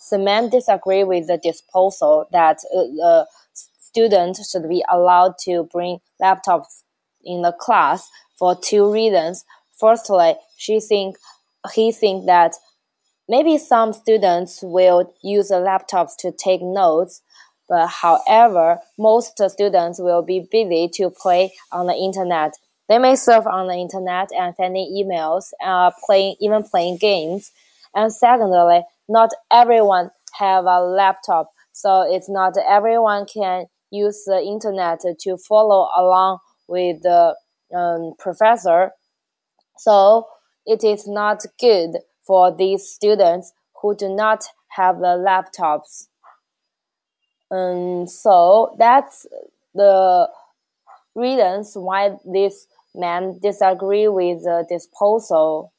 the man disagree with the disposal that students should be allowed to bring laptops in the class for two reasons. Firstly, he think that maybe some students will use the laptops to take notes, but however, most students will be busy to play on the internet. They may surf on the internet and sending emails, playing games. And secondly, not everyone have a laptop, so it's not everyone can use the internet to follow along with the professor. So it is not good for these students who do not have the laptops. So that's the reasons why this man disagree with the disposal.